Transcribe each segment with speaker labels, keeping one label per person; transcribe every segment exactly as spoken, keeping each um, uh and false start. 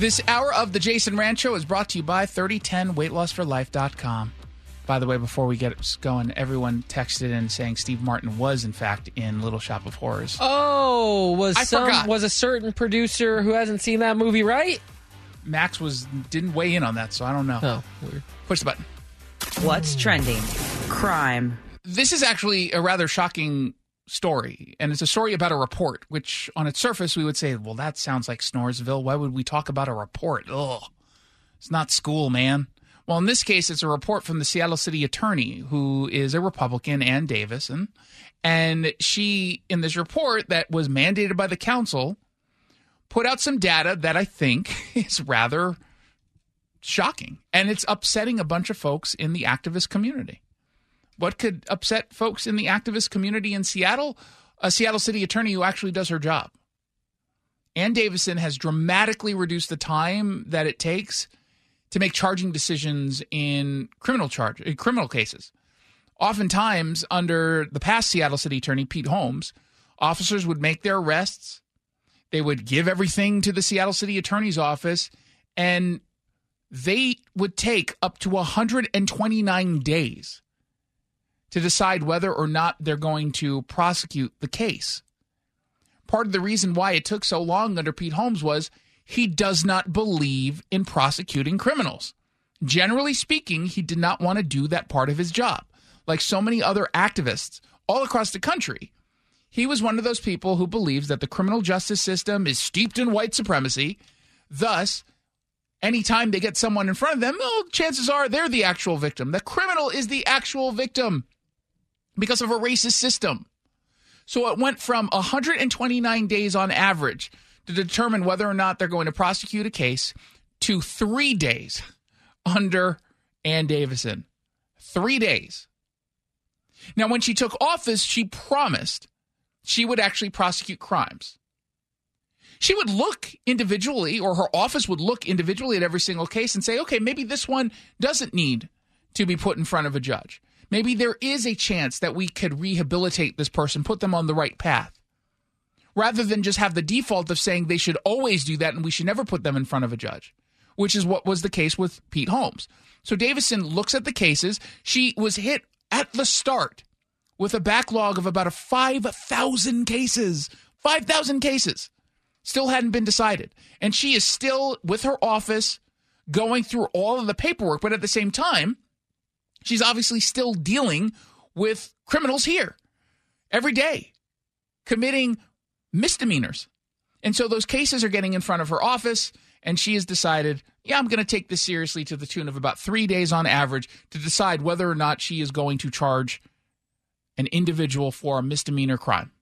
Speaker 1: This hour of the Jason Rand Show is brought to you by thirty ten weight loss for life dot com. By the way, before we get going, everyone texted in saying Steve Martin was, in fact, in Little Shop of Horrors.
Speaker 2: Oh, was
Speaker 1: I
Speaker 2: some
Speaker 1: forgot.
Speaker 2: was a certain producer who hasn't seen that movie, right?
Speaker 1: Max was didn't weigh in on that, so I don't know.
Speaker 2: Oh, weird.
Speaker 1: Push the button.
Speaker 3: What's trending? Crime.
Speaker 1: This is actually a rather shocking story, and it's a story about a report, which on its surface we would say, well, that sounds like Snoresville. Why would we talk about a report? Ugh. It's not school, man. Well, in this case, it's a report from the Seattle City Attorney, who is a Republican, Ann Davison. And she, in this report that was mandated by the council, put out some data that I think is rather shocking. And it's upsetting a bunch of folks in the activist community. What could upset folks in the activist community in Seattle? A Seattle City Attorney who actually does her job. Ann Davison has dramatically reduced the time that it takes to make charging decisions in criminal charge in criminal cases. Oftentimes, under the past Seattle City Attorney, Pete Holmes, officers would make their arrests. They would give everything to the Seattle City Attorney's office, and they would take up to one hundred twenty-nine days to decide whether or not they're going to prosecute the case. Part of the reason why it took so long under Pete Holmes was he does not believe in prosecuting criminals. Generally speaking, he did not want to do that part of his job. Like so many other activists all across the country, he was one of those people who believes that the criminal justice system is steeped in white supremacy. Thus, anytime they get someone in front of them, well, chances are they're the actual victim. The criminal is the actual victim because of a racist system. So it went from one hundred twenty-nine days on average to determine whether or not they're going to prosecute a case to three days under Ann Davison. Three days. Now, when she took office, she promised she would actually prosecute crimes. She would look individually, or her office would look individually at every single case and say, okay, maybe this one doesn't need to be put in front of a judge. Maybe there is a chance that we could rehabilitate this person, put them on the right path, rather than just have the default of saying they should always do that and we should never put them in front of a judge, which is what was the case with Pete Holmes. So Davison looks at the cases. She was hit at the start with a backlog of about a five thousand cases. five thousand cases still hadn't been decided. And she is still with her office going through all of the paperwork. But at the same time, she's obviously still dealing with criminals here every day, committing misdemeanors. And so those cases are getting in front of her office, and she has decided, yeah, I'm going to take this seriously to the tune of about three days on average to decide whether or not she is going to charge an individual for a misdemeanor crime.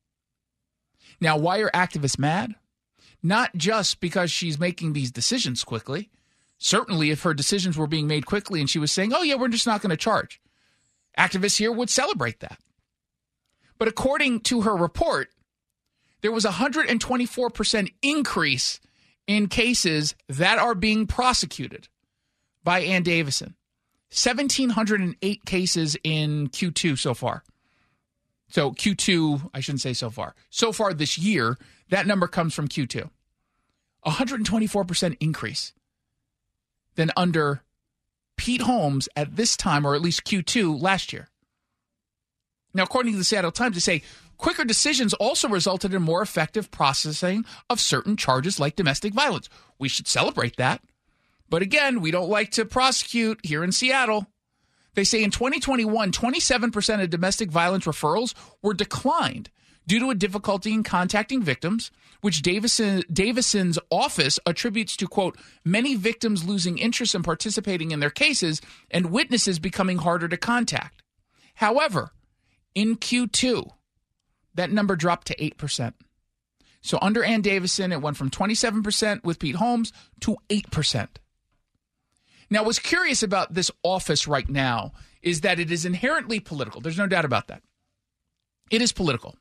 Speaker 1: Now, why are activists mad? Not just because she's making these decisions quickly. Certainly, if her decisions were being made quickly and she was saying, oh, yeah, we're just not going to charge, activists here would celebrate that. But according to her report, there was a one hundred twenty-four percent increase in cases that are being prosecuted by Ann Davison. one thousand seven hundred eight cases in Q two so far. So Q two, I shouldn't say so far. So far this year, that number comes from Q two. one hundred twenty-four percent increase than under Pete Holmes at this time, or at least Q two last year. Now, according to the Seattle Times, they say quicker decisions also resulted in more effective processing of certain charges like domestic violence. We should celebrate that. But again, we don't like to prosecute here in Seattle. They say in twenty twenty-one, twenty-seven percent of domestic violence referrals were declined due to a difficulty in contacting victims, which Davison, Davison's office attributes to, quote, many victims losing interest in participating in their cases and witnesses becoming harder to contact. However, in Q two, that number dropped to eight percent. So under Ann Davison, it went from twenty-seven percent with Pete Holmes to eight percent. Now, what's curious about this office right now is that it is inherently political. There's no doubt about that. It is political.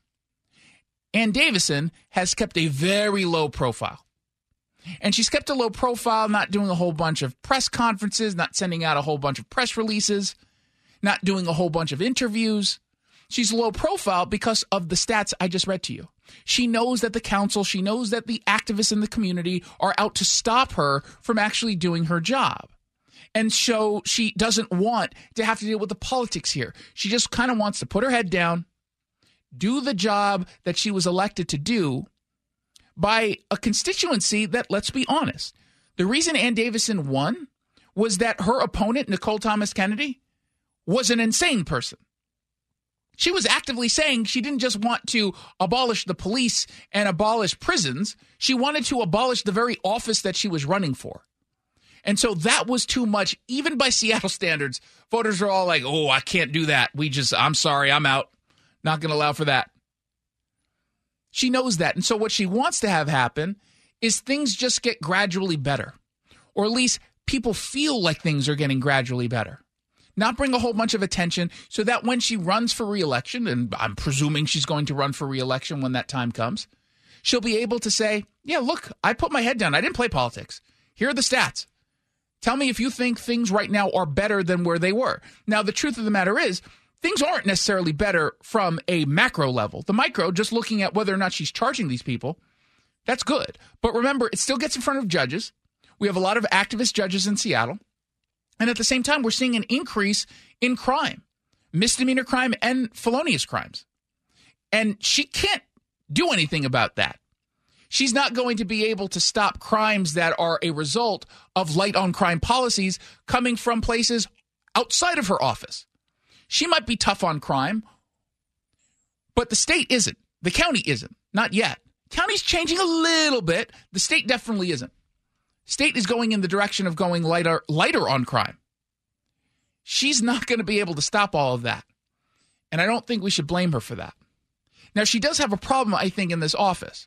Speaker 1: Ann Davison has kept a very low profile. And she's kept a low profile, not doing a whole bunch of press conferences, not sending out a whole bunch of press releases, not doing a whole bunch of interviews. She's low profile because of the stats I just read to you. She knows that the council, she knows that the activists in the community are out to stop her from actually doing her job. And so she doesn't want to have to deal with the politics here. She just kind of wants to put her head down, do the job that she was elected to do by a constituency that, let's be honest, the reason Ann Davison won was that her opponent, Nicole Thomas Kennedy, was an insane person. She was actively saying she didn't just want to abolish the police and abolish prisons. She wanted to abolish the very office that she was running for. And so that was too much, even by Seattle standards. Voters are all like, oh, I can't do that. We just, I'm sorry, I'm out. Not going to allow for that. She knows that. And so what she wants to have happen is things just get gradually better. Or at least people feel like things are getting gradually better. Not bring a whole bunch of attention so that when she runs for re-election, and I'm presuming she's going to run for re-election when that time comes, she'll be able to say, yeah, look, I put my head down. I didn't play politics. Here are the stats. Tell me if you think things right now are better than where they were. Now, the truth of the matter is, things aren't necessarily better from a macro level. The micro, just looking at whether or not she's charging these people, that's good. But remember, it still gets in front of judges. We have a lot of activist judges in Seattle. And at the same time, we're seeing an increase in crime, misdemeanor crime and felonious crimes. And she can't do anything about that. She's not going to be able to stop crimes that are a result of light on crime policies coming from places outside of her office. She might be tough on crime, but the state isn't. The county isn't. Not yet. County's changing a little bit. The state definitely isn't. State is going in the direction of going lighter, lighter on crime. She's not going to be able to stop all of that. And I don't think we should blame her for that. Now, she does have a problem, I think, in this office.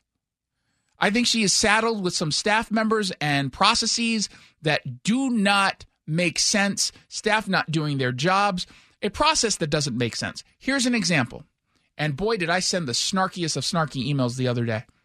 Speaker 1: I think she is saddled with some staff members and processes that do not make sense, staff not doing their jobs, a process that doesn't make sense. Here's an example. And boy, did I send the snarkiest of snarky emails the other day.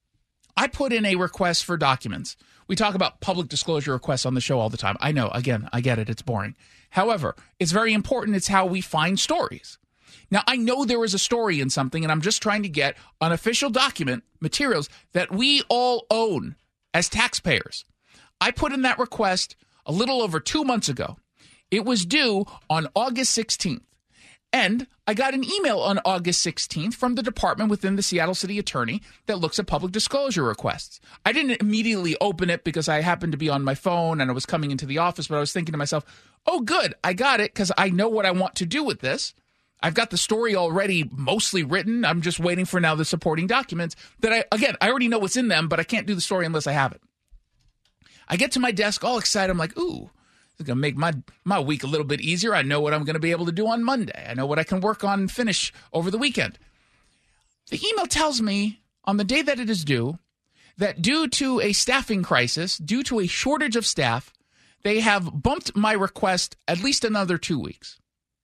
Speaker 1: I put in a request for documents. We talk about public disclosure requests on the show all the time. I know, again, I get it. It's boring. However, it's very important. It's how we find stories. Now, I know there is a story in something, and I'm just trying to get an official document, materials, that we all own as taxpayers. I put in that request a little over two months ago. It was due on August sixteenth. And I got an email on August sixteenth from the department within the Seattle City Attorney that looks at public disclosure requests. I didn't immediately open it because I happened to be on my phone and I was coming into the office, but I was thinking to myself, oh, good, I got it because I know what I want to do with this. I've got the story already mostly written. I'm just waiting for now the supporting documents that I, again, I already know what's in them, but I can't do the story unless I have it. I get to my desk all excited. I'm like, ooh, it's going to make my, my week a little bit easier. I know what I'm going to be able to do on Monday. I know what I can work on and finish over the weekend. The email tells me on the day that it is due that due to a staffing crisis, due to a shortage of staff, they have bumped my request at least another two weeks.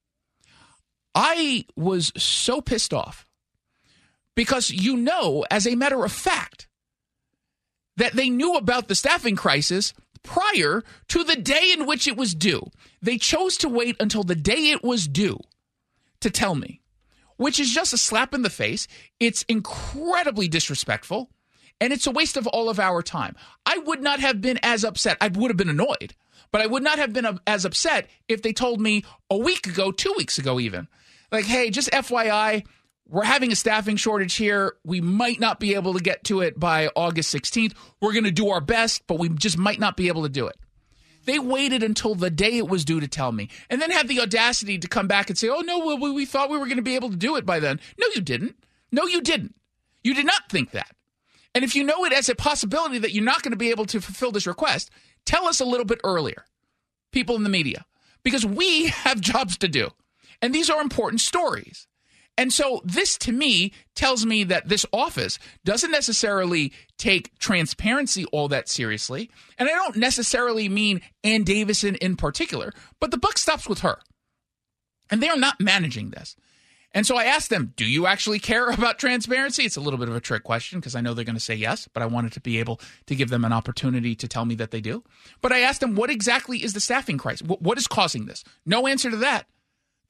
Speaker 1: I was so pissed off because you know, as a matter of fact, that they knew about the staffing crisis prior to the day in which it was due. They chose to wait until the day it was due to tell me, which is just a slap in the face. It's incredibly disrespectful, and it's a waste of all of our time. I would not have been as upset. I would have been annoyed, but I would not have been as upset if they told me a week ago, two weeks ago even. Like, hey, just F Y I, we're having a staffing shortage here. We might not be able to get to it by August sixteenth. We're going to do our best, but we just might not be able to do it. They waited until the day it was due to tell me, and then had the audacity to come back and say, oh, no, well, we thought we were going to be able to do it by then. No, you didn't. No, you didn't. You did not think that. And if you know it as a possibility that you're not going to be able to fulfill this request, tell us a little bit earlier, people in the media, because we have jobs to do. And these are important stories. And so this, to me, tells me that this office doesn't necessarily take transparency all that seriously. And I don't necessarily mean Ann Davison in particular, but the buck stops with her. And they're not managing this. And so I asked them, do you actually care about transparency? It's a little bit of a trick question because I know they're going to say yes, but I wanted to be able to give them an opportunity to tell me that they do. But I asked them, what exactly is the staffing crisis? What is causing this? No answer to that.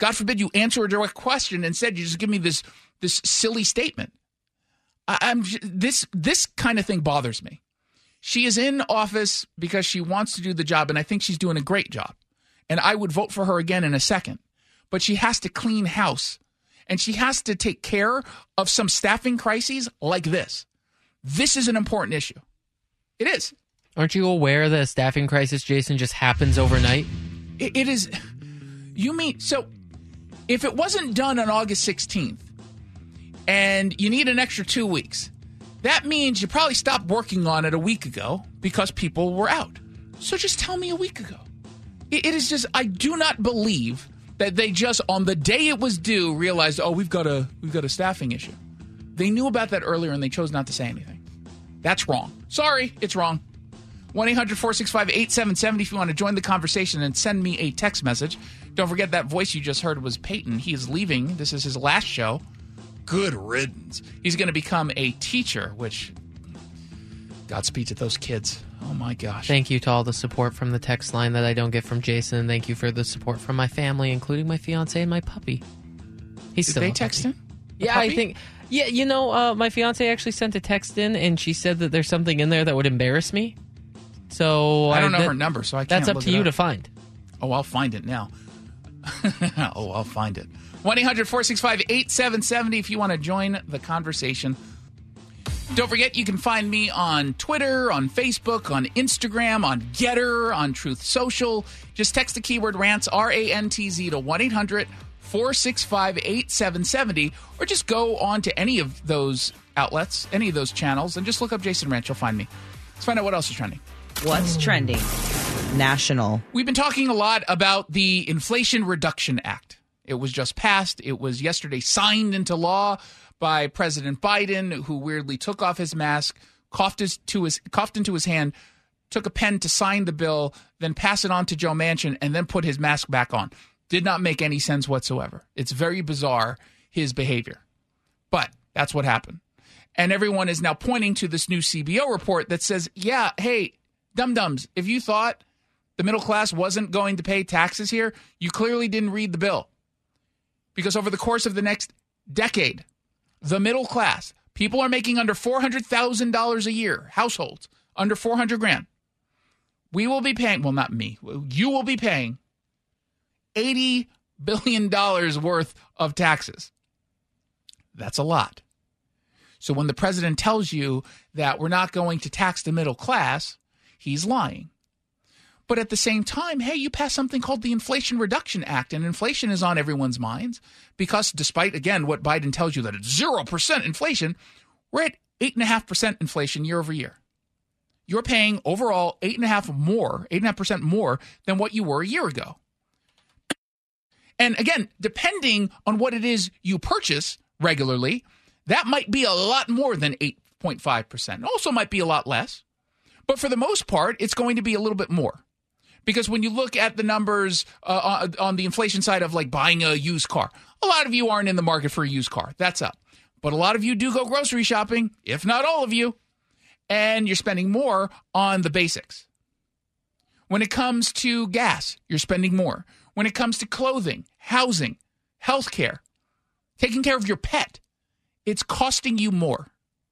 Speaker 1: God forbid you answer a direct question. Instead, you just give me this this silly statement. I, I'm this this kind of thing bothers me. She is in office because she wants to do the job, and I think she's doing a great job. And I would vote for her again in a second. But she has to clean house, and she has to take care of some staffing crises like this. This is an important issue. It is.
Speaker 2: Aren't you aware that a staffing crisis, Jason, just happens overnight?
Speaker 1: It, it is. You mean, so if it wasn't done on August sixteenth and you need an extra two weeks, that means you probably stopped working on it a week ago because people were out. So just tell me a week ago. It, it is just, I do not believe that they just, on the day it was due, realized, oh, we've got a we've got a staffing issue. They knew about that earlier and they chose not to say anything. That's wrong. Sorry, it's wrong. one eight hundred four six five eight seven seven zero if you want to join the conversation and send me a text message. Don't forget that voice you just heard was Peyton. He is leaving. This is his last show. Good riddance. He's going to become a teacher, which, Godspeed to those kids. Oh, my gosh.
Speaker 2: Thank you to all the support from the text line that I don't get from Jason. Thank you for the support from my family, including my fiance and my puppy. He's
Speaker 1: Did
Speaker 2: still
Speaker 1: they
Speaker 2: a
Speaker 1: text
Speaker 2: puppy.
Speaker 1: him?
Speaker 2: The Yeah,
Speaker 1: puppy?
Speaker 2: I think... Yeah, you know, uh, my fiance actually sent a text in, and she said that there's something in there that would embarrass me. So
Speaker 1: I don't know
Speaker 2: that,
Speaker 1: her number, so I can't
Speaker 2: That's up
Speaker 1: look
Speaker 2: to
Speaker 1: it
Speaker 2: you
Speaker 1: up.
Speaker 2: to find.
Speaker 1: Oh, I'll find it now. oh, I'll find it. one eight hundred four six five eight seven seven zero if you want to join the conversation. Don't forget, you can find me on Twitter, on Facebook, on Instagram, on Getter, on Truth Social. Just text the keyword rants, R A N T Z, to one eight hundred four six five eight seven seven zero, or just go on to any of those outlets, any of those channels, and just look up Jason Ranch. You'll find me. Let's find out what else is trending.
Speaker 3: What's trending? National.
Speaker 1: We've been talking a lot about the Inflation Reduction Act. It was just passed. It was yesterday signed into law by President Biden, who weirdly took off his mask, coughed, his, to his, coughed into his hand, took a pen to sign the bill, then pass it on to Joe Manchin, and then put his mask back on. Did not make any sense whatsoever. It's very bizarre, his behavior. But that's what happened. And everyone is now pointing to this new C B O report that says, yeah, hey, dum-dums, if you thought the middle class wasn't going to pay taxes here, you clearly didn't read the bill. Because over the course of the next decade, the middle class, people are making under four hundred thousand dollars a year, households, under four hundred grand. We will be paying, well, not me, you will be paying eighty billion dollars worth of taxes. That's a lot. So when the president tells you that we're not going to tax the middle class, he's lying. But at the same time, hey, you pass something called the Inflation Reduction Act, and inflation is on everyone's minds because despite, again, what Biden tells you that it's zero percent inflation, we're at eight point five percent inflation year over year. You're paying overall eight point five percent more, eight point five percent more than what you were a year ago. And again, depending on what it is you purchase regularly, that might be a lot more than eight point five percent. It also might be a lot less. But for the most part, it's going to be a little bit more. Because when you look at the numbers uh, on the inflation side of like buying a used car, a lot of you aren't in the market for a used car. That's up. But a lot of you do go grocery shopping, if not all of you, and you're spending more on the basics. When it comes to gas, you're spending more. When it comes to clothing, housing, healthcare, taking care of your pet, it's costing you more.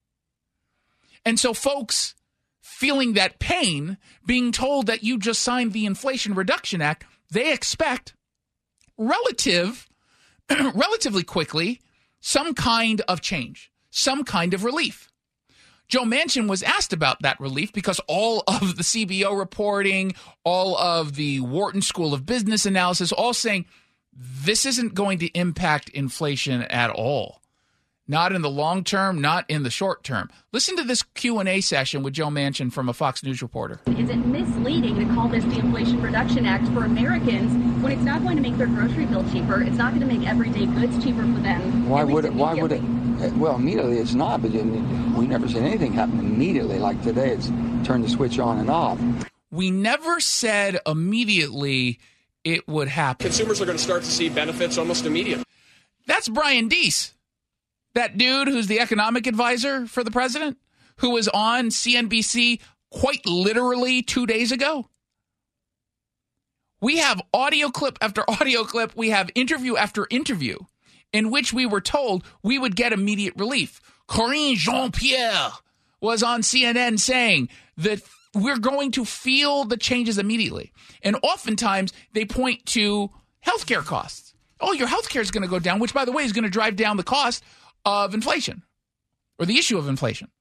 Speaker 1: And so folks feeling that pain, being told that you just signed the Inflation Reduction Act, they expect relative, relatively quickly some kind of change, some kind of relief. Joe Manchin was asked about that relief because all of the C B O reporting, all of the Wharton School of Business analysis, all saying this isn't going to impact inflation at all. Not in the long term, not in the short term. Listen to this Q and A session with Joe Manchin from a Fox News reporter.
Speaker 4: Is it misleading to call this the Inflation Reduction Act for Americans when it's not going to make their grocery bill cheaper? It's not going to make everyday goods cheaper for them.
Speaker 5: Why would it? Why would it? Well, immediately it's not, but we never seen anything happen immediately. Like today, it's turned the switch on and off.
Speaker 1: We never said immediately it would happen.
Speaker 6: Consumers are going to start to see benefits almost immediately.
Speaker 1: That's Brian Deese. That dude who's the economic advisor for the president, who was on C N B C quite literally two days ago. We have audio clip after audio clip. We have interview after interview in which we were told we would get immediate relief. Karine Jean-Pierre was on C N N saying that we're going to feel the changes immediately. And oftentimes they point to healthcare costs. Oh, your healthcare is going to go down, which, by the way, is going to drive down the cost of inflation or the issue of inflation.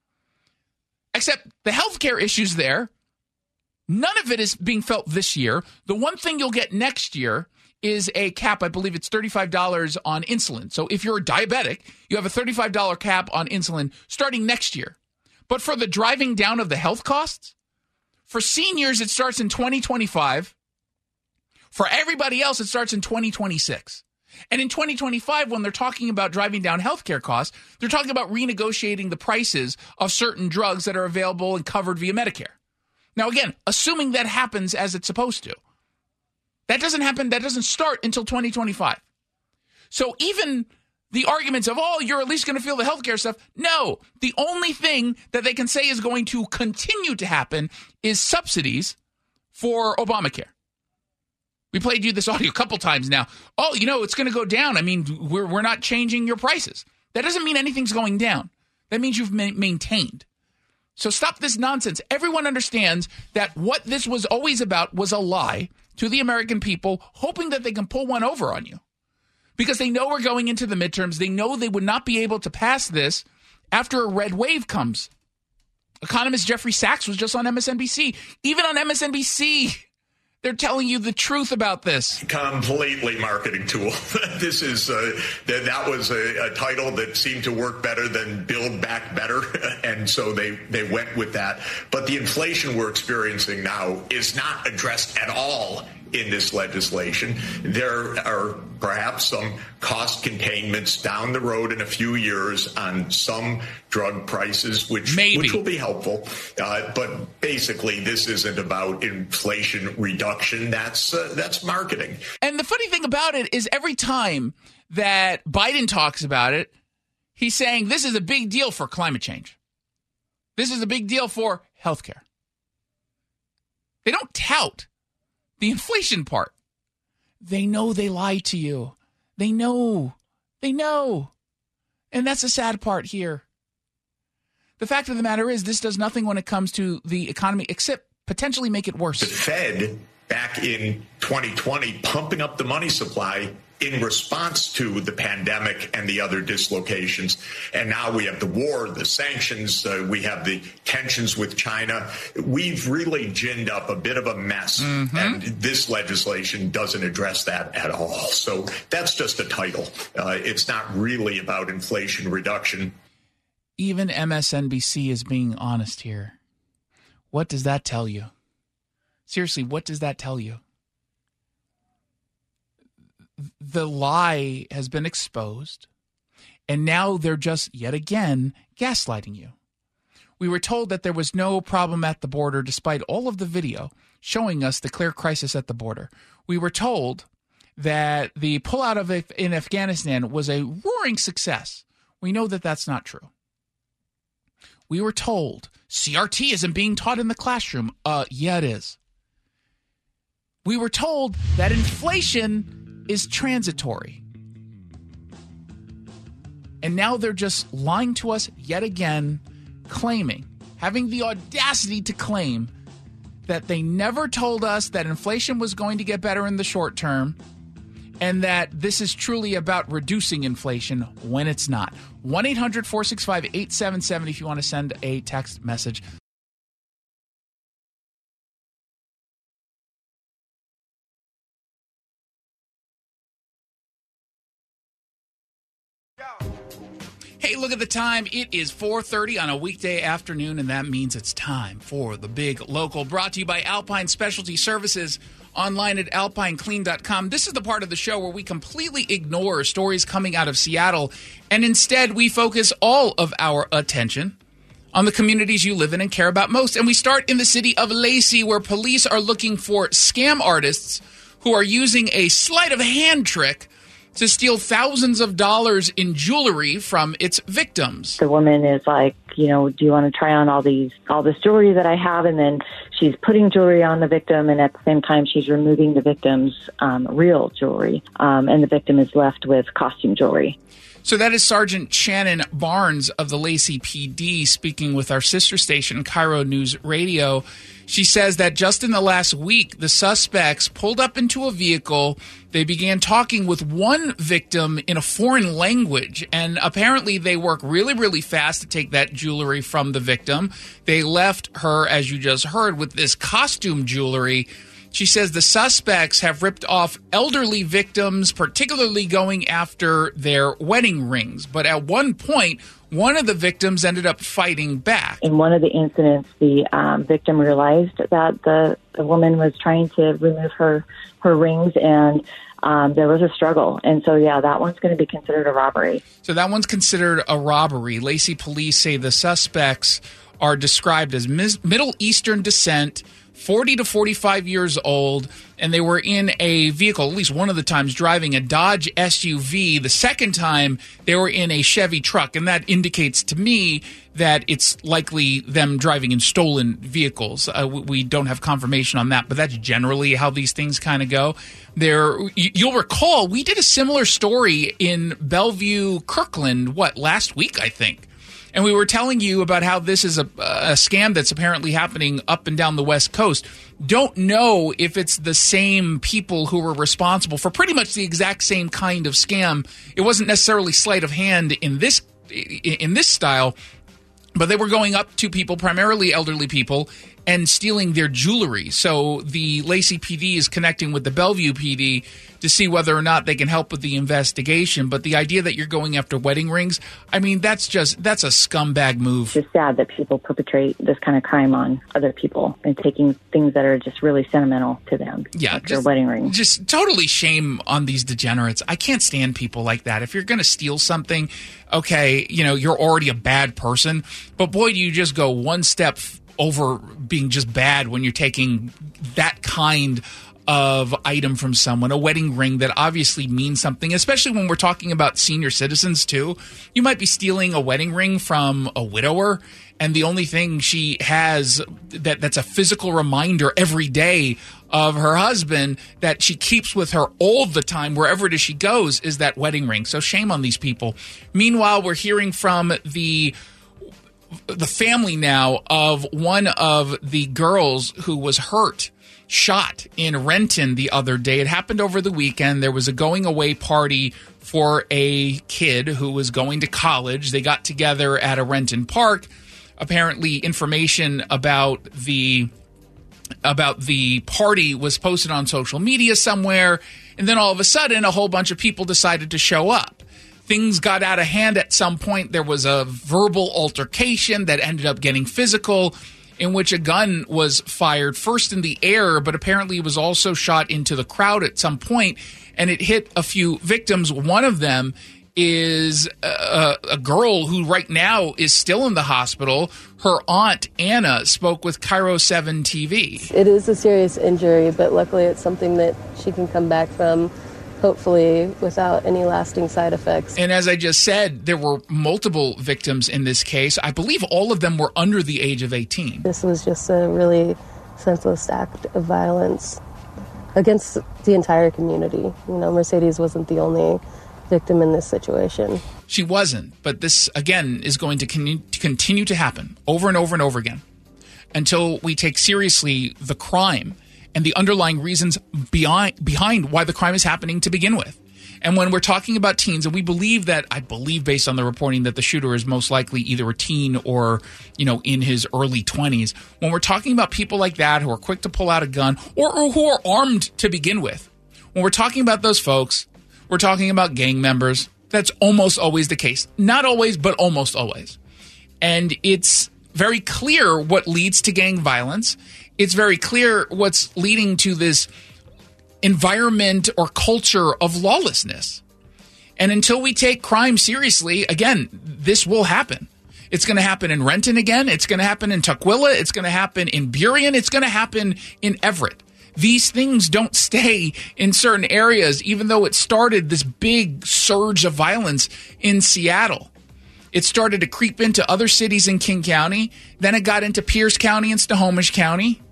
Speaker 1: Except the healthcare issues there, none of it is being felt this year. The one thing you'll get next year is a cap. I believe it's thirty-five dollars on insulin. So if you're a diabetic, you have a thirty-five dollars cap on insulin starting next year. But for the driving down of the health costs, for seniors, it starts in twenty twenty-five. For everybody else, it starts in twenty twenty-six. And in twenty twenty-five, when they're talking about driving down healthcare costs, they're talking about renegotiating the prices of certain drugs that are available and covered via Medicare. Now, again, assuming that happens as it's supposed to. That doesn't happen. That doesn't start until twenty twenty-five. So even the arguments of, oh, you're at least going to feel the healthcare stuff. No, the only thing that they can say is going to continue to happen is subsidies for Obamacare. We played you this audio a couple times now. Oh, you know, it's going to go down. I mean, we're we're not changing your prices. That doesn't mean anything's going down. That means you've ma- maintained. So stop this nonsense. Everyone understands that what this was always about was a lie to the American people, hoping that they can pull one over on you. Because they know we're going into the midterms. They know they would not be able to pass this after a red wave comes. Economist Jeffrey Sachs was just on M S N B C. Even on M S N B C, they're telling you the truth about this.
Speaker 7: Completely marketing tool. This is uh, that, that was a, a title that seemed to work better than Build Back Better, and so they, they went with that. But the inflation we're experiencing now is not addressed at all in this legislation. There are perhaps some cost containments down the road in a few years on some drug prices, which, which will be helpful. Uh, but basically, this isn't about inflation reduction. That's uh, that's marketing.
Speaker 1: And the funny thing about it is every time that Biden talks about it, he's saying this is a big deal for climate change. This is a big deal for healthcare. They don't tout the inflation part. They know they lied to you. They know. They know. And that's the sad part here. The fact of the matter is this does nothing when it comes to the economy except potentially make it worse.
Speaker 7: The Fed back in twenty twenty pumping up the money supply in response to the pandemic and the other dislocations. And now we have the war, the sanctions, uh, we have the tensions with China. We've really ginned up a bit of a mess, mm-hmm. and this legislation doesn't address that at all. So that's just a title. Uh, it's not really about inflation reduction.
Speaker 1: Even M S N B C is being honest here. What does that tell you? Seriously, what does that tell you? The lie has been exposed, and now they're just, yet again, gaslighting you. We were told that there was no problem at the border despite all of the video showing us the clear crisis at the border. We were told that the pullout of in Afghanistan was a roaring success. We know that that's not true. We were told C R T isn't being taught in the classroom. Uh, yeah, it is. We were told that inflation is transitory. And now they're just lying to us yet again, claiming, having the audacity to claim that they never told us that inflation was going to get better in the short term and that this is truly about reducing inflation when it's not. one eight hundred four six five eight seven seven if you want to send a text message. Hey, look at the time. It is four thirty on a weekday afternoon, and that means it's time for the Big Local, brought to you by Alpine Specialty Services, online at alpine clean dot com. This is the part of the show where we completely ignore stories coming out of Seattle, and instead we focus all of our attention on the communities you live in and care about most. And we start in the city of Lacey, where police are looking for scam artists who are using a sleight of hand trick to steal thousands of dollars in jewelry from its victims.
Speaker 8: The woman is like, you know, do you want to try on all these, all this jewelry that I have? And then she's putting jewelry on the victim, and at the same time, she's removing the victim's um, real jewelry, um, and the victim is left with costume jewelry.
Speaker 1: So that is Sergeant Shannon Barnes of the Lacey P D speaking with our sister station, Cairo News Radio. She says that just in the last week, the suspects pulled up into a vehicle. They began talking with one victim in a foreign language, and apparently they work really, really fast to take that jewelry from the victim. They left her, as you just heard, with this costume jewelry. She says the suspects have ripped off elderly victims, particularly going after their wedding rings. But at one point, one of the victims ended up fighting back.
Speaker 8: In one of the incidents, the um, victim realized that the, the woman was trying to remove her, her rings, and um, there was a struggle. And so, yeah, that one's going to be considered a robbery.
Speaker 1: So that one's considered a robbery. Lacey police say the suspects are described as mis- Middle Eastern descent, forty to forty-five years old, and they were in a vehicle, at least one of the times, driving a Dodge S U V. The second time, they were in a Chevy truck, and that indicates to me that it's likely them driving in stolen vehicles. Uh, we don't have confirmation on that, but that's generally how these things kind of go. There, you'll recall, we did a similar story in Bellevue, Kirkland, what, last week, I think. And we were telling you about how this is a, a scam that's apparently happening up and down the West Coast. Don't know if it's the same people who were responsible for pretty much the exact same kind of scam. It wasn't necessarily sleight of hand in this in this style, but they were going up to people, primarily elderly people, and stealing their jewelry. So the Lacey P D is connecting with the Bellevue P D to see whether or not they can help with the investigation. But the idea that you're going after wedding rings, I mean, that's just, that's a scumbag move.
Speaker 8: It's just sad that people perpetrate this kind of crime on other people and taking things that are just really sentimental to them.
Speaker 1: Yeah.
Speaker 8: Like
Speaker 1: just,
Speaker 8: their wedding rings.
Speaker 1: Just totally shame on these degenerates. I can't stand people like that. If you're going to steal something, okay, you know, you're already a bad person. But boy, do you just go one step over being just bad when you're taking that kind of item from someone, a wedding ring that obviously means something, especially when we're talking about senior citizens too. You might be stealing a wedding ring from a widower, and the only thing she has that that's a physical reminder every day of her husband that she keeps with her all the time, wherever it is she goes, is that wedding ring. So shame on these people. Meanwhile, we're hearing from the the family now of one of the girls who was hurt, shot in Renton the other day. It happened over the weekend. There was a going away party for a kid who was going to college. They got together at a Renton park. Apparently, information about the about the party was posted on social media somewhere, and then all of a sudden, a whole bunch of people decided to show up. Things got out of hand at some point. There was a verbal altercation that ended up getting physical, in which a gun was fired first in the air, but apparently it was also shot into the crowd at some point, and it hit a few victims. One of them is a, a girl who right now is still in the hospital. Her aunt, Anna, spoke with Cairo seven T V.
Speaker 9: It is a serious injury, but luckily it's something that she can come back from, hopefully without any lasting side effects.
Speaker 1: And as I just said, there were multiple victims in this case. I believe all of them were under the age of eighteen.
Speaker 9: This was just a really senseless act of violence against the entire community. You know, Mercedes wasn't the only victim in this situation.
Speaker 1: She wasn't, but this, again, is going to con- continue to happen over and over and over again until we take seriously the crime and the underlying reasons behind, behind why the crime is happening to begin with. And when we're talking about teens, and we believe that, I believe based on the reporting that the shooter is most likely either a teen or, you know, in his early twenties. When we're talking about people like that who are quick to pull out a gun or, or who are armed to begin with, when we're talking about those folks, we're talking about gang members. That's almost always the case. Not always, but almost always. And it's very clear what leads to gang violence. It's very clear what's leading to this environment or culture of lawlessness. And until we take crime seriously, again, this will happen. It's going to happen in Renton again. It's going to happen in Tukwila. It's going to happen in Burien. It's going to happen in Everett. These things don't stay in certain areas, even though it started this big surge of violence in Seattle. It started to creep into other cities in King County. Then it got into Pierce County and Snohomish County.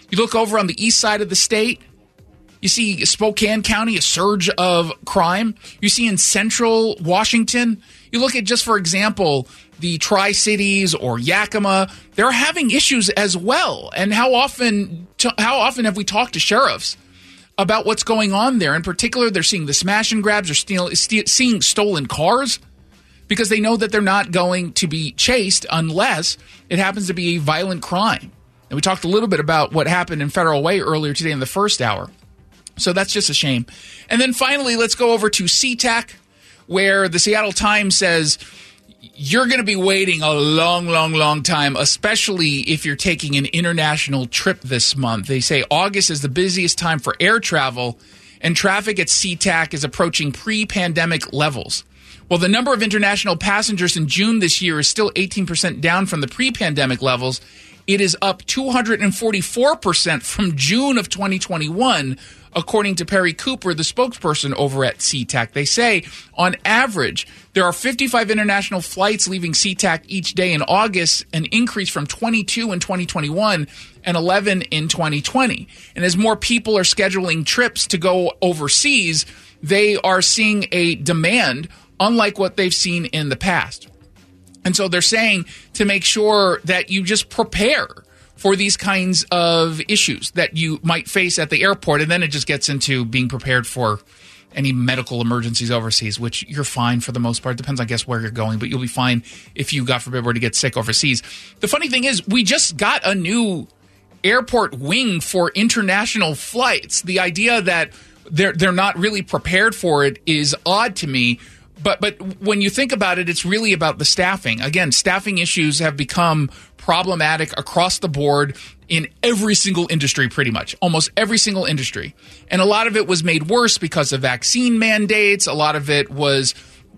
Speaker 1: You look over on the east side of the state, you see Spokane County, a surge of crime. You see in central Washington, you look at, just for example, the Tri-Cities or Yakima, they're having issues as well. And how often how often have we talked to sheriffs about what's going on there? In particular, they're seeing the smash and grabs or steal, steal, seeing stolen cars because they know that they're not going to be chased unless it happens to be a violent crime. And we talked a little bit about what happened in Federal Way earlier today in the first hour. So that's just a shame. And then finally, let's go over to SeaTac, where the Seattle Times says you're going to be waiting a long, long, long time, especially if you're taking an international trip this month. They say August is the busiest time for air travel, and traffic at SeaTac is approaching pre-pandemic levels. While the number of international passengers in June this year is still eighteen percent down from the pre-pandemic levels, it is up two hundred forty-four percent from June of twenty twenty-one, according to Perry Cooper, the spokesperson over at SeaTac. They say, on average, there are fifty-five international flights leaving SeaTac each day in August, an increase from twenty-two in twenty twenty-one and eleven in twenty twenty. And as more people are scheduling trips to go overseas, they are seeing a demand unlike what they've seen in the past. And so they're saying to make sure that you just prepare for these kinds of issues that you might face at the airport. And then it just gets into being prepared for any medical emergencies overseas, which you're fine for the most part. Depends, I guess, where you're going, but you'll be fine if you, God forbid, were to get sick overseas. The funny thing is, we just got a new airport wing for international flights. The idea that they're they're not really prepared for it is odd to me. But but when you think about it, it's really about the staffing. Again, staffing issues have become problematic across the board in every single industry, pretty much. Almost every single industry. And a lot of it was made worse because of vaccine mandates. A lot of it was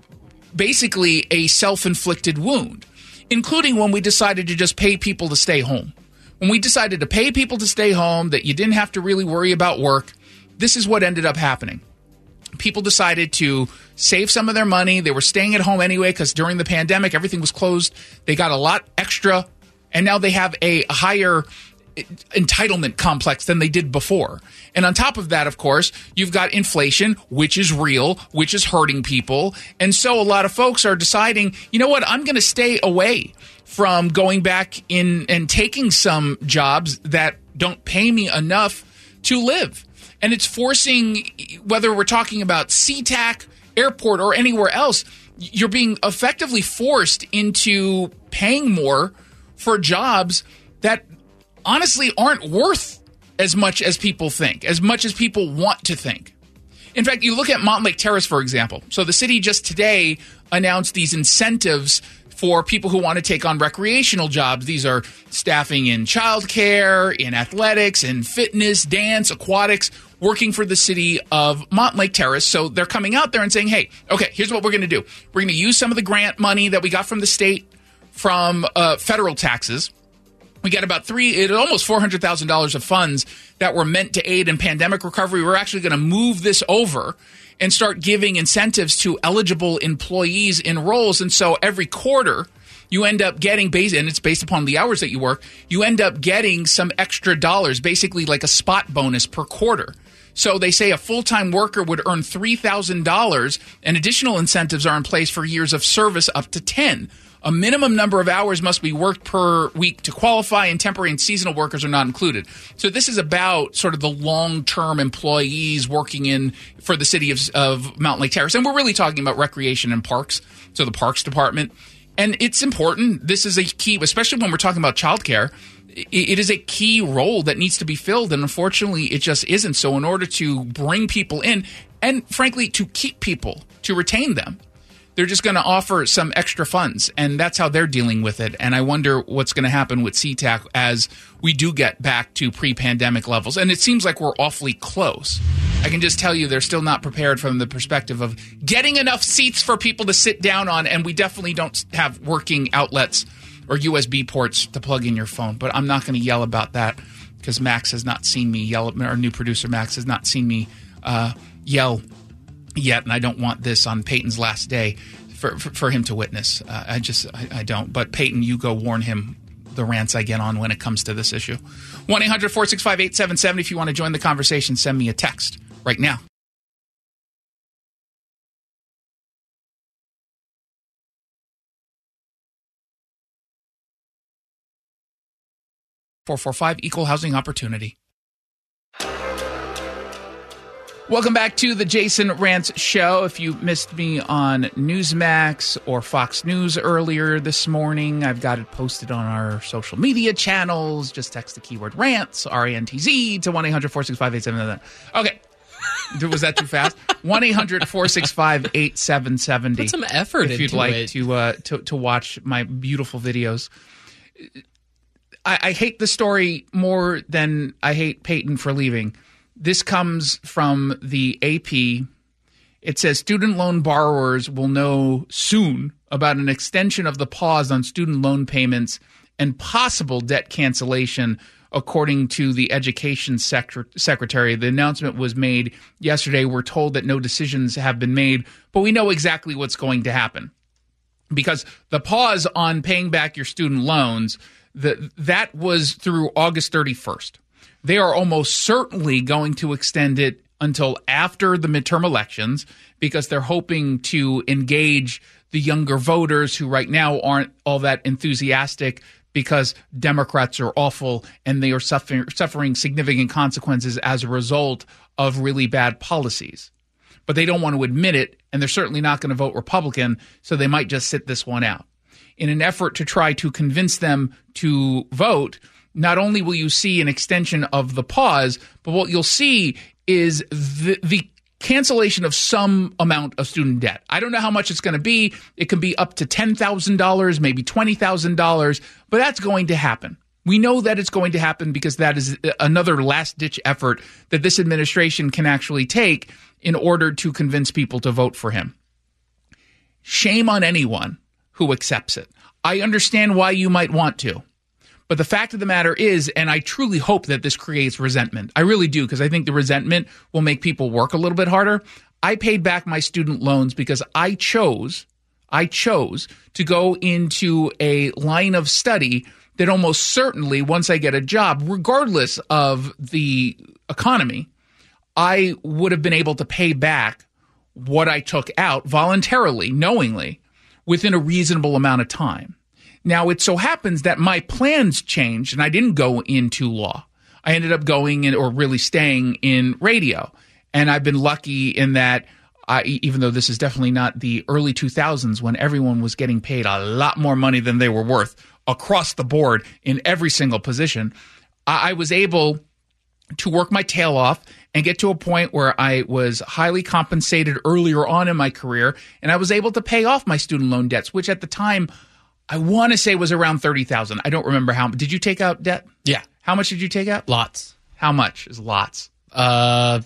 Speaker 1: basically a self-inflicted wound, including when we decided to just pay people to stay home. When we decided to pay people to stay home, that you didn't have to really worry about work, this is what ended up happening. People decided to save some of their money. They were staying at home anyway because during the pandemic, everything was closed. They got a lot extra, and now they have a higher entitlement complex than they did before. And on top of that, of course, you've got inflation, which is real, which is hurting people. And so a lot of folks are deciding, you know what, I'm going to stay away from going back in and taking some jobs that don't pay me enough to live. And it's forcing, whether we're talking about SeaTac, airport, or anywhere else, you're being effectively forced into paying more for jobs that honestly aren't worth as much as people think, as much as people want to think. In fact, you look at Montlake Terrace, for example. So the city just today announced these incentives for people who want to take on recreational jobs. These are staffing in childcare, in athletics, in fitness, dance, aquatics, working for the city of Montlake Terrace. So they're coming out there and saying, hey, okay, here's what we're going to do. We're going to use some of the grant money that we got from the state, from uh, federal taxes. We got about three, it, almost four hundred thousand dollars of funds that were meant to aid in pandemic recovery. We're actually going to move this over and start giving incentives to eligible employees in roles. And so every quarter, you end up getting, based, and it's based upon the hours that you work, you end up getting some extra dollars, basically like a spot bonus per quarter. So they say a full-time worker would earn three thousand dollars, and additional incentives are in place for years of service up to ten. A minimum number of hours must be worked per week to qualify, and temporary and seasonal workers are not included. So this is about sort of the long-term employees working in for the city of, of Montlake Terrace. And we're really talking about recreation and parks, so the parks department. And it's important. This is a key, especially when we're talking about childcare. It is a key role that needs to be filled, and unfortunately, it just isn't. So in order to bring people in, and frankly, to keep people, to retain them, they're just going to offer some extra funds, and that's how they're dealing with it. And I wonder what's going to happen with SeaTac as we do get back to pre-pandemic levels. And it seems like we're awfully close. I can just tell you they're still not prepared from the perspective of getting enough seats for people to sit down on, and we definitely don't have working outlets or U S B ports to plug in your phone. But I'm not going to yell about that because Max has not seen me yell. Our new producer, Max, has not seen me uh, yell yet, and I don't want this on Peyton's last day for for, for him to witness. Uh, I just, I, I don't. But Peyton, you go warn him the rants I get on when it comes to this issue. one eight hundred four six five eight seven seven zero if you want to join the conversation, send me a text right now. four four five, Equal Housing Opportunity. Welcome back to the Jason Rants Show. If you missed me on Newsmax or Fox News earlier this morning, I've got it posted on our social media channels. Just text the keyword rants, R A N T Z, to one eight hundred four six five eight seven seven zero. Okay. Was that too fast? one eight hundred four six five eight seven seven zero.
Speaker 2: Put some effort
Speaker 1: if you'd
Speaker 2: into
Speaker 1: like
Speaker 2: it.
Speaker 1: to, uh, to, to watch my beautiful videos. I, I hate the story more than I hate Peyton for leaving. This comes from the A P. It says student loan borrowers will know soon about an extension of the pause on student loan payments and possible debt cancellation, according to the education sector- secretary. The announcement was made yesterday. We're told that no decisions have been made, but we know exactly what's going to happen. Because the pause on paying back your student loans, the, that was through August thirty-first. They are almost certainly going to extend it until after the midterm elections because they're hoping to engage the younger voters who right now aren't all that enthusiastic because Democrats are awful and they are suffering, suffering significant consequences as a result of really bad policies. But they don't want to admit it, and they're certainly not going to vote Republican, so they might just sit this one out. In an effort to try to convince them to vote, not only will you see an extension of the pause, but what you'll see is the, the cancellation of some amount of student debt. I don't know how much it's going to be. It can be up to ten thousand dollars, maybe twenty thousand dollars, but that's going to happen. We know that it's going to happen because that is another last-ditch effort that this administration can actually take in order to convince people to vote for him. Shame on anyone who accepts it. I understand why you might want to. But the fact of the matter is, and I truly hope that this creates resentment. I really do, because I think the resentment will make people work a little bit harder. I paid back my student loans because I chose, I chose to go into a line of study that almost certainly, once I get a job, regardless of the economy, I would have been able to pay back what I took out voluntarily, knowingly, within a reasonable amount of time. Now, it so happens that my plans changed and I didn't go into law. I ended up going in, or really staying in radio. And I've been lucky in that, I, even though this is definitely not the early two thousands when everyone was getting paid a lot more money than they were worth across the board in every single position, I, I was able to work my tail off and get to a point where I was highly compensated earlier on in my career. And I was able to pay off my student loan debts, which at the time, I want to say was around thirty thousand dollars. I don't remember how. Did you take out debt?
Speaker 2: Yeah.
Speaker 1: How much did you take out?
Speaker 2: Lots.
Speaker 1: How much is lots?
Speaker 2: Uh,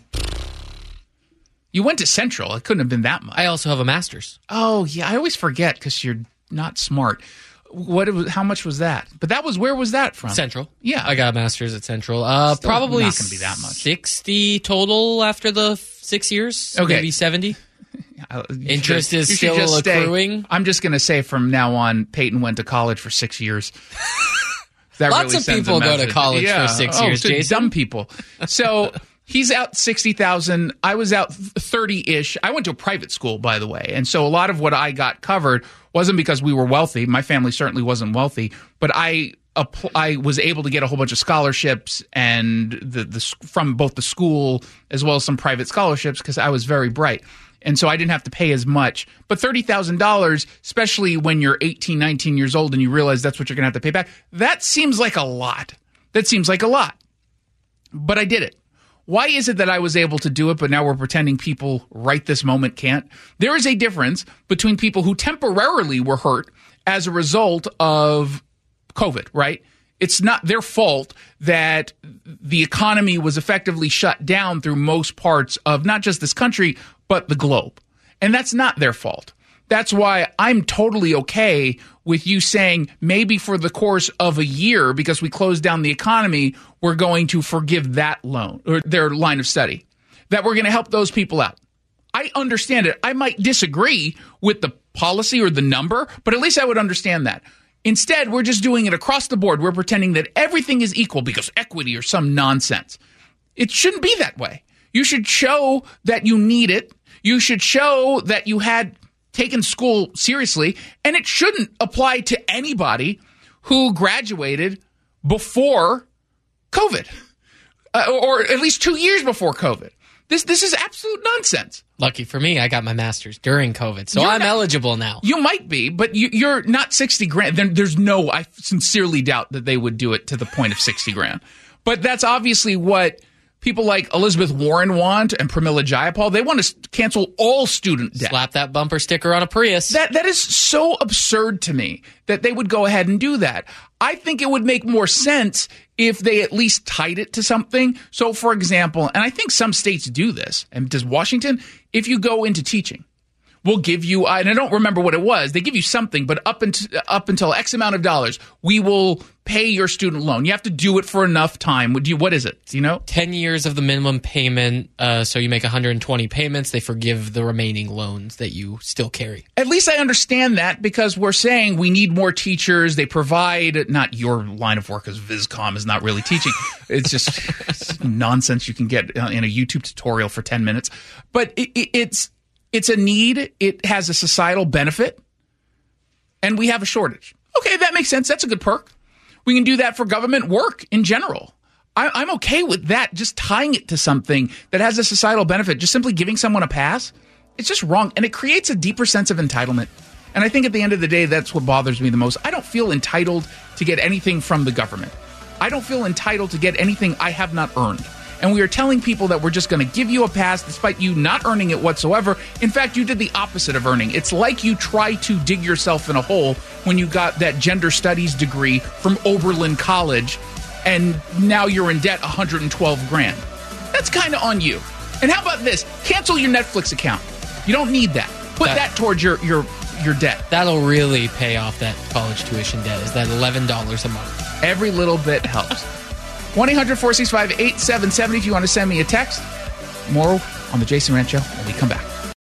Speaker 1: you went to Central. It couldn't have been that much.
Speaker 2: I also have a master's.
Speaker 1: Oh, yeah. I always forget because you're not smart. What? It was, how much was that? But that was, where was that from?
Speaker 2: Central.
Speaker 1: Yeah.
Speaker 2: I got a master's at Central. Uh,
Speaker 1: Still
Speaker 2: probably
Speaker 1: not going to be that much.
Speaker 2: sixty total after the six years.
Speaker 1: Okay.
Speaker 2: Maybe seventy. Interest
Speaker 1: should,
Speaker 2: is still accruing.
Speaker 1: Stay. I'm just going to say from now on, Peyton went to college for six years. That
Speaker 2: Lots
Speaker 1: really
Speaker 2: of
Speaker 1: sends
Speaker 2: people
Speaker 1: a
Speaker 2: go to
Speaker 1: message.
Speaker 2: college
Speaker 1: yeah.
Speaker 2: for six
Speaker 1: oh,
Speaker 2: years,
Speaker 1: to
Speaker 2: Jason.
Speaker 1: Dumb people. So he's out sixty thousand. I was out thirty-ish. I went to a private school, by the way. And so a lot of what I got covered wasn't because we were wealthy. My family certainly wasn't wealthy. But I I was able to get a whole bunch of scholarships and the, the from both the school as well as some private scholarships because I was very bright. And so I didn't have to pay as much. But thirty thousand dollars, especially when you're eighteen, nineteen years old and you realize that's what you're going to have to pay back, that seems like a lot. That seems like a lot. But I did it. Why is it that I was able to do it, but now we're pretending people right this moment can't? There is a difference between people who temporarily were hurt as a result of COVID, right? It's not their fault that the economy was effectively shut down through most parts of not just this country, but the globe. And that's not their fault. That's why I'm totally okay with you saying maybe for the course of a year, because we closed down the economy, we're going to forgive that loan or their line of study, that we're going to help those people out. I understand it. I might disagree with the policy or the number, but at least I would understand that. Instead, we're just doing it across the board. We're pretending that everything is equal because equity or some nonsense. It shouldn't be that way. You should show that you need it. You should show that you had taken school seriously, and it shouldn't apply to anybody who graduated before COVID, uh, or at least two years before COVID. This this is absolute nonsense.
Speaker 2: Lucky for me, I got my master's during COVID, so
Speaker 1: You're
Speaker 2: I'm
Speaker 1: not,
Speaker 2: eligible now.
Speaker 1: You might be, but you, you're not sixty grand. Then there's no, I sincerely doubt that they would do it to the point of sixty grand. But that's obviously what people like Elizabeth Warren want and Pramila Jayapal. They want to cancel all student debt.
Speaker 2: Slap that bumper sticker on a Prius.
Speaker 1: That That is so absurd to me that they would go ahead and do that. I think it would make more sense if they at least tied it to something. So, for example, and I think some states do this, and does Washington, if you go into teaching, we'll give you, and I don't remember what it was, they give you something, but up until, up until X amount of dollars, we will pay your student loan. You have to do it for enough time. Would you, what is it? Do you know?
Speaker 2: ten years of the minimum payment, uh, so you make one hundred twenty payments. They forgive the remaining loans that you still carry.
Speaker 1: At least I understand that, because we're saying we need more teachers. They provide, not your line of work, as Viscom is not really teaching. It's just it's nonsense you can get in a YouTube tutorial for ten minutes. But it, it, it's it's a need. It has a societal benefit. And we have a shortage. Okay, that makes sense. That's a good perk. We can do that for government work in general. I, I'm okay with that, just tying it to something that has a societal benefit, just simply giving someone a pass. It's just wrong, and it creates a deeper sense of entitlement. And I think at the end of the day, that's what bothers me the most. I don't feel entitled to get anything from the government. I don't feel entitled to get anything I have not earned. And we are telling people that we're just going to give you a pass despite you not earning it whatsoever. In fact, you did the opposite of earning. It's like you tried to dig yourself in a hole when you got that gender studies degree from Oberlin College, and now you're in debt one hundred twelve grand. That's kind of on you. And how about this? Cancel your Netflix account. You don't need that. Put that, that towards your, your, your debt.
Speaker 2: That'll really pay off that college tuition debt. Is that eleven dollars a month?
Speaker 1: Every little bit helps. one eight hundred four six five eight seven seven zero if you want to send me a text. More on the Jason Rant Show when we come back.